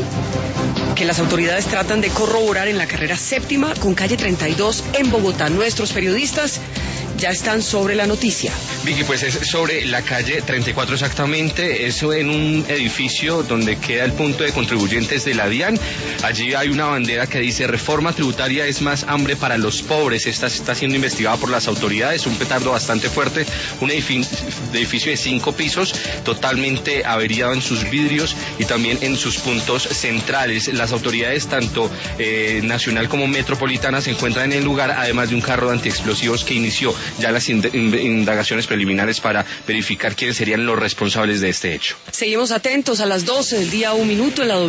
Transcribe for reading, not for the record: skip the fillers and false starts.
que las autoridades tratan de corroborar en la carrera séptima con calle 32 en Bogotá. Nuestros periodistas ya están sobre la noticia. Vicky, pues es sobre la calle 34 exactamente, eso en un edificio donde queda el punto de contribuyentes de la DIAN. Allí hay una bandera que dice: reforma tributaria es más hambre para los pobres. Esta está siendo investigada por las autoridades, un petardo bastante fuerte, un edificio de 5 pisos, totalmente averiado en sus vidrios y también en sus puntos centrales. Las autoridades, tanto nacional como metropolitana, se encuentran en el lugar, además de un carro de antiexplosivos que inició ya las indagaciones preliminares para verificar quiénes serían los responsables de este hecho. Seguimos atentos a las 12 del día, 1 minuto en la